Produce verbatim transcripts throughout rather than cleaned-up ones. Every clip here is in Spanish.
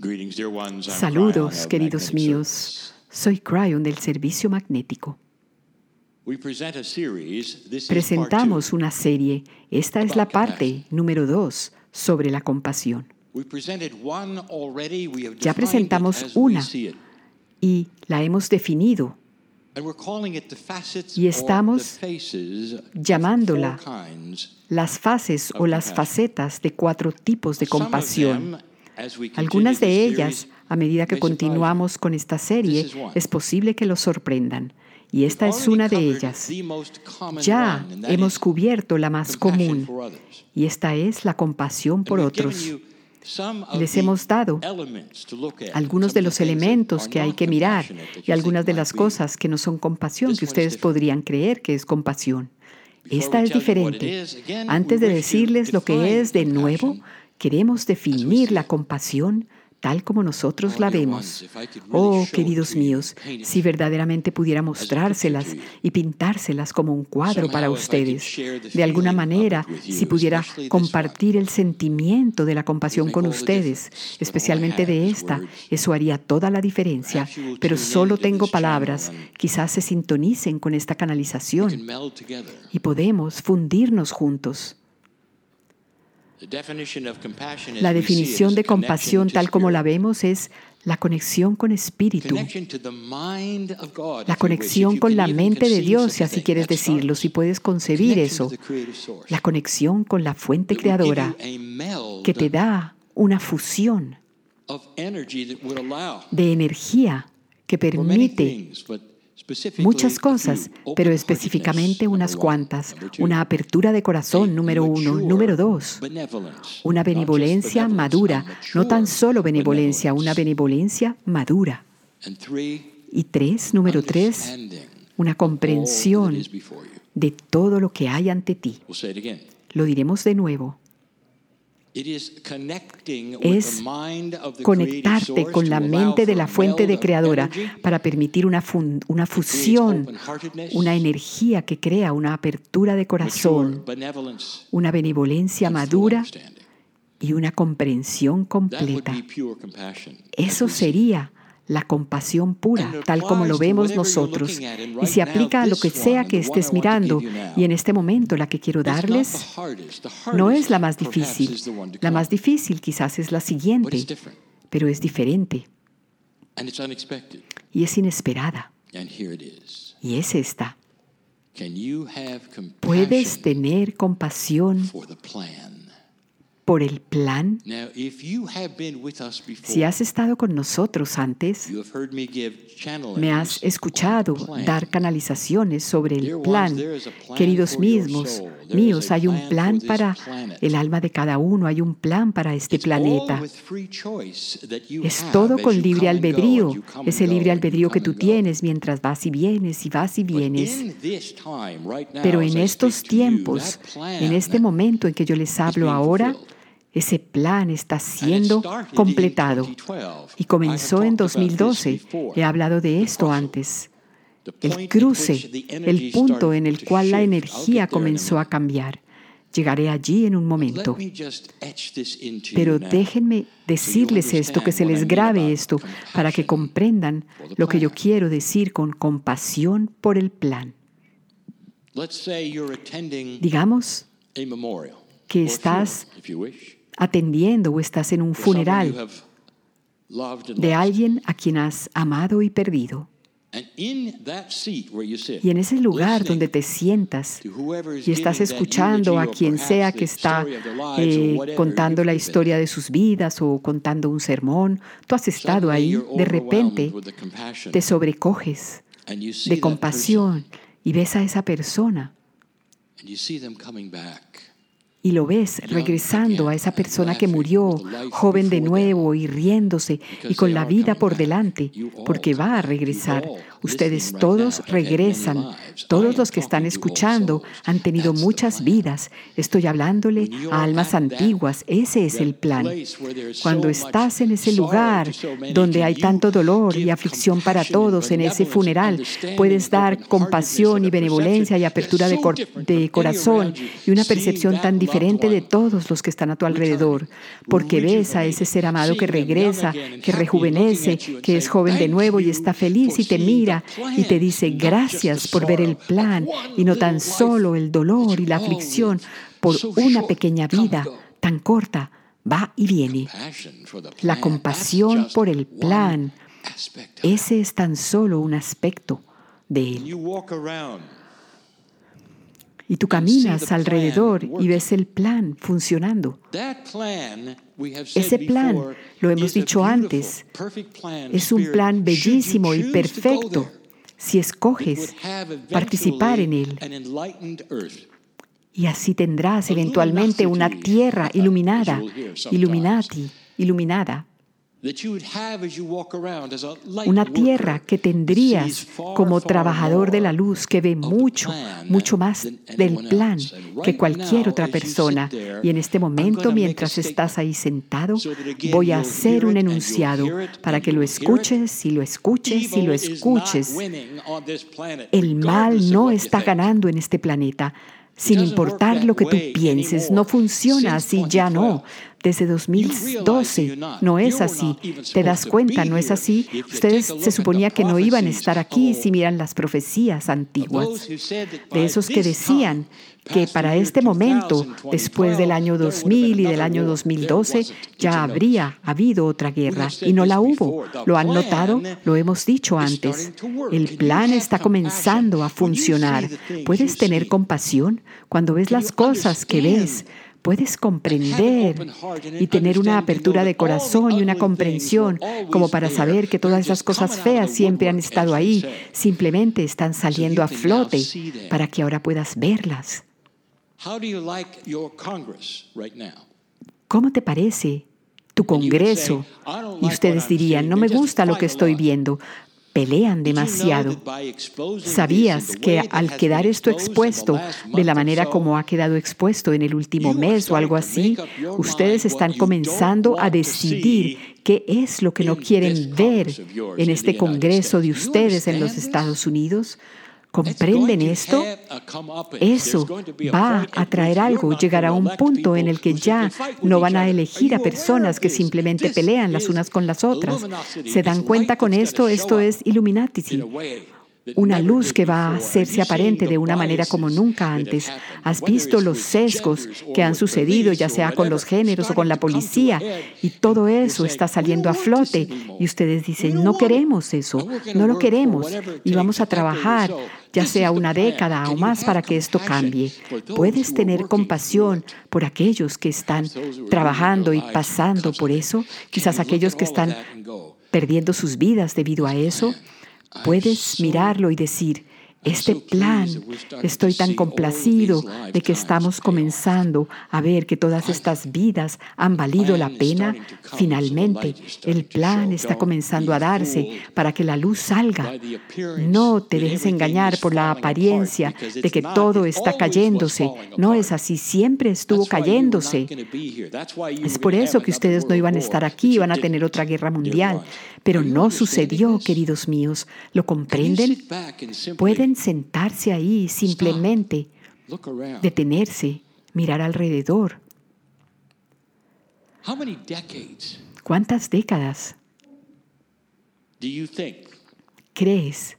Saludos, queridos míos. Soy Cryon del Servicio Magnético. Presentamos una serie. Esta es la parte número dos sobre la compasión. Ya presentamos una y la hemos definido. Y estamos llamándola las fases o las facetas de cuatro tipos de compasión. Algunas de ellas, a medida que continuamos con esta serie, es posible que los sorprendan. Y esta es una de ellas. Ya hemos cubierto la más común, y esta es la compasión por otros. Les hemos dado algunos de los elementos que hay que mirar y algunas de las cosas que no son compasión, que ustedes podrían creer que es compasión. Esta es diferente. Antes de decirles lo que es de nuevo, queremos definir la compasión tal como nosotros la vemos. Oh, queridos míos, si verdaderamente pudiera mostrárselas y pintárselas como un cuadro para ustedes. De alguna manera, si pudiera compartir el sentimiento de la compasión con ustedes, especialmente de esta, eso haría toda la diferencia. Pero solo tengo palabras. Quizás se sintonicen con esta canalización y podemos fundirnos juntos. La definición de compasión tal como la vemos es la conexión con Espíritu, la conexión con la mente de Dios, si así quieres decirlo, si puedes concebir eso, la conexión con la fuente creadora que te da una fusión de energía que permite muchas cosas, pero específicamente unas cuantas. Una apertura de corazón, número uno. Número dos, una benevolencia madura. No tan solo benevolencia, una benevolencia madura. Y tres, número tres, una comprensión de todo lo que hay ante ti. Lo diremos de nuevo. Es conectarte con la mente de la fuente de creadora para permitir una, fun- una fusión, una energía que crea una apertura de corazón, una benevolencia madura y una comprensión completa. Eso sería la compasión pura, tal como lo vemos nosotros. Y se aplica a lo que sea que estés mirando. Y en este momento la que quiero darles no es la más difícil. La más difícil quizás es la siguiente, pero es diferente. Y es inesperada. Y es esta. ¿Puedes tener compasión por el plan? Si has estado con nosotros antes, me has escuchado dar canalizaciones sobre el plan. Queridos mismos, míos, hay un plan para el alma de cada uno, hay un plan para este planeta. Es todo con libre albedrío, ese libre albedrío que tú tienes mientras vas y vienes y vas y vienes. Pero en estos tiempos, en este momento en que yo les hablo ahora, ese plan está siendo completado y comenzó en dos mil doce. He hablado de esto antes. El cruce, el punto en el cual la energía comenzó a cambiar. Llegaré allí en un momento. Pero déjenme decirles esto, que se les grabe esto, para que comprendan lo que yo quiero decir con compasión por el plan. Digamos que estás atendiendo o estás en un funeral de alguien a quien has amado y perdido. Y en ese lugar donde te sientas y estás escuchando a quien sea que está eh, contando la historia de sus vidas o contando un sermón, tú has estado ahí, de repente te sobrecoges de compasión y ves a esa persona. Y lo ves regresando a esa persona que murió, joven de nuevo y riéndose y con la vida por delante, porque va a regresar. Ustedes todos regresan. Todos los que están escuchando han tenido muchas vidas. Estoy hablándole a almas antiguas. Ese es el plan. Cuando estás en ese lugar donde hay tanto dolor y aflicción para todos, en ese funeral, puedes dar compasión y benevolencia y apertura de, cor- de corazón y una percepción tan diferente diferente de todos los que están a tu alrededor, porque ves a ese ser amado que regresa, que rejuvenece, que es joven de nuevo y está feliz y te mira y te dice gracias por ver el plan y no tan solo el dolor y la aflicción por una pequeña vida tan corta. Va y viene. La compasión por el plan, ese es tan solo un aspecto de él. Y tú caminas alrededor y ves el plan funcionando. Ese plan, lo hemos dicho antes, es un plan bellísimo y perfecto si escoges participar en él. Y así tendrás eventualmente una tierra iluminada, illuminati, iluminada. Una tierra que tendrías como trabajador de la luz que ve mucho, mucho más del plan que cualquier otra persona. Y en este momento, mientras estás ahí sentado, voy a hacer un enunciado para que lo escuches y lo escuches y lo escuches. El mal no está ganando en este planeta. Sin importar lo que tú pienses, no funciona así, ya no. Desde dos mil doce no es así. ¿Te das cuenta? No es así. Ustedes se suponía que no iban a estar aquí si miran las profecías antiguas. De esos que decían que para este momento, después del año dos mil y del año dos mil doce, ya habría habido otra guerra. Y no la hubo. ¿Lo han notado? Lo hemos dicho antes. El plan está comenzando a funcionar. ¿Puedes tener compasión cuando ves las cosas que ves? Puedes comprender y tener una apertura de corazón y una comprensión como para saber que todas esas cosas feas siempre han estado ahí, simplemente están saliendo a flote para que ahora puedas verlas. ¿Cómo te parece tu Congreso? Y ustedes dirían, no me gusta lo que estoy viendo. Pelean demasiado. ¿Sabías que al quedar esto expuesto de la manera como ha quedado expuesto en el último mes o algo así, ustedes están comenzando a decidir qué es lo que no quieren ver en este Congreso de ustedes en los Estados Unidos? ¿Comprenden esto? Eso va a traer algo, llegará a un punto en el que ya no van a elegir a personas que simplemente pelean las unas con las otras. ¿Se dan cuenta con esto? Esto es Illuminati. Una luz que va a hacerse aparente de una manera como nunca antes. ¿Has visto los sesgos que han sucedido, ya sea con los géneros o con la policía? Y todo eso está saliendo a flote. Y ustedes dicen, no queremos eso, no lo queremos. Y vamos a trabajar, ya sea una década o más, para que esto cambie. ¿Puedes tener compasión por aquellos que están trabajando y pasando por eso? Quizás aquellos que están perdiendo sus vidas debido a eso. Puedes mirarlo y decir, este plan, estoy tan complacido de que estamos comenzando a ver que todas estas vidas han valido la pena. Finalmente, el plan está comenzando a darse para que la luz salga. No te dejes engañar por la apariencia de que todo está cayéndose. No es así, siempre estuvo cayéndose. Es por eso que ustedes no iban a estar aquí, iban a tener otra guerra mundial. Pero no sucedió, queridos míos. ¿Lo comprenden? Pueden sentarse ahí, simplemente detenerse, mirar alrededor. ¿Cuántas décadas crees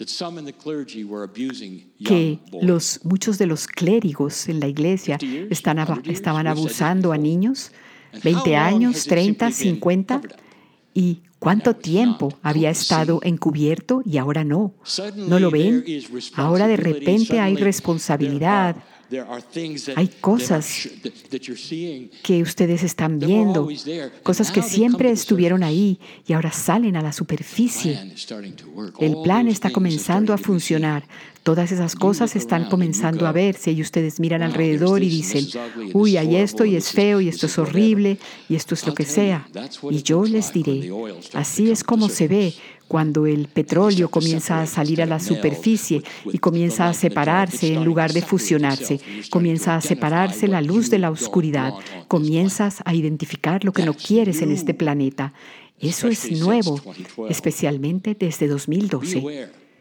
que los, muchos de los clérigos en la iglesia están, estaban abusando a niños? ¿veinte años, treinta, cincuenta? ¿Y cuánto tiempo había estado encubierto y ahora no? ¿No lo ven? Ahora de repente hay responsabilidad. Hay cosas que ustedes están viendo, cosas que siempre estuvieron ahí y ahora salen a la superficie. El plan está comenzando a funcionar. Todas esas cosas están comenzando a verse y ustedes miran alrededor y dicen, uy, hay esto y es feo y esto es horrible y esto es lo que sea. Y yo les diré, así es como se ve cuando el petróleo comienza a salir a la superficie y comienza a separarse en lugar de fusionarse. Comienza a separarse la luz de la oscuridad. Comienzas a identificar lo que no quieres en este planeta. Eso es nuevo, especialmente desde dos mil doce.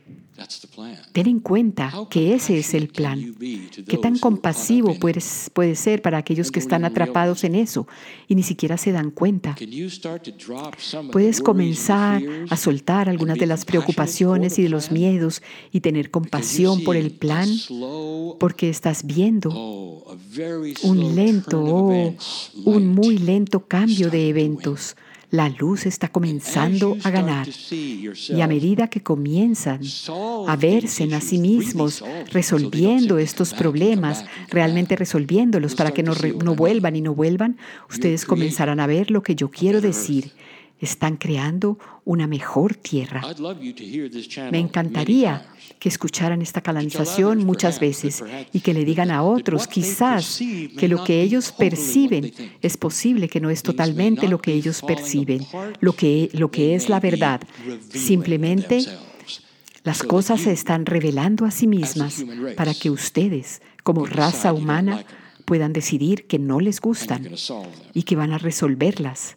Ten en cuenta que ese es el plan. ¿Qué tan compasivo puedes, puede ser para aquellos que están atrapados en eso y ni siquiera se dan cuenta? Puedes comenzar a soltar algunas de las preocupaciones y de los miedos y tener compasión por el plan, porque estás viendo un lento, oh, un muy lento cambio de eventos. La luz está comenzando a ganar. Y a medida que comienzan a verse en a sí mismos resolviendo estos problemas, realmente resolviéndolos para que no, re- no vuelvan y no vuelvan, ustedes comenzarán a ver lo que yo quiero decir. Están creando una mejor tierra. Me encantaría que escucharan esta canalización muchas veces y que le digan a otros, quizás, que lo que ellos perciben es posible que no es totalmente lo que ellos perciben, lo que, lo que es la verdad. Simplemente las cosas se están revelando a sí mismas para que ustedes, como raza humana, puedan decidir que no les gustan y que van a resolverlas.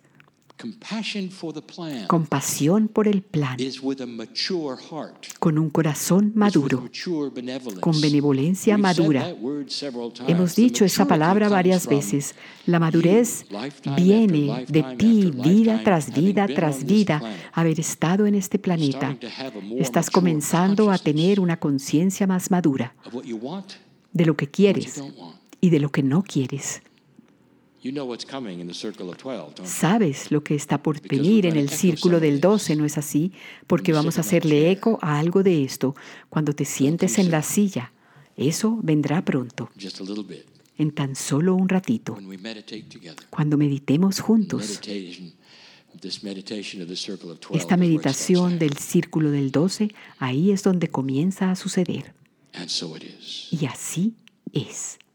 Compasión por el plan, con un corazón maduro, con benevolencia madura. Hemos dicho esa palabra varias veces. La madurez viene de ti, vida tras vida tras vida, haber estado en este planeta. Estás comenzando a tener una conciencia más madura de lo que quieres y de lo que no quieres. Sabes lo que está por venir en el círculo del doce, ¿no es así? Porque vamos a hacerle eco a algo de esto cuando te sientes en la silla. Eso vendrá pronto, en tan solo un ratito, cuando meditemos juntos. Esta meditación del círculo del doce, ahí es donde comienza a suceder. Y así es.